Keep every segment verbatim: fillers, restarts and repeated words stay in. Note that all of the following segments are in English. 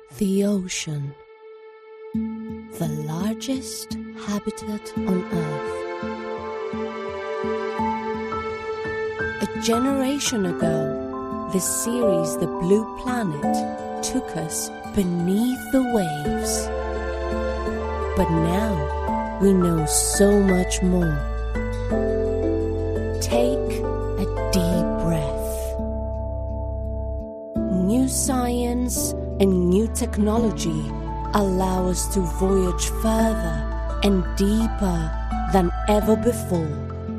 The ocean, the largest habitat on Earth. A generation ago, the series The Blue Planet took us beneath the waves. But now we know so much more. Take a deep breath. New science and new technology allow us to voyage further and deeper than ever before.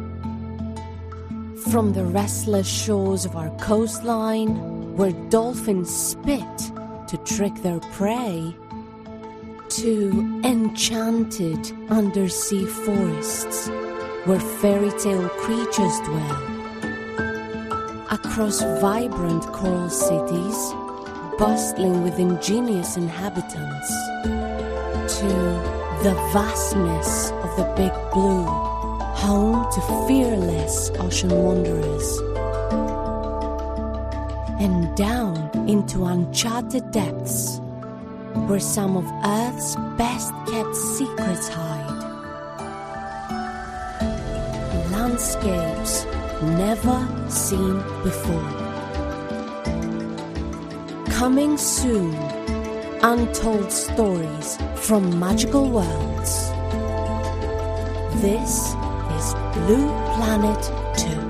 From the restless shores of our coastline, where dolphins spit to trick their prey, to enchanted undersea forests, where fairy tale creatures dwell, across vibrant coral cities, bustling with ingenious inhabitants, to the vastness of the Big Blue, home to fearless ocean wanderers, and down into uncharted depths, where some of Earth's best-kept secrets hide. Landscapes never seen before. Coming soon, untold stories from magical worlds. This is Blue Planet two.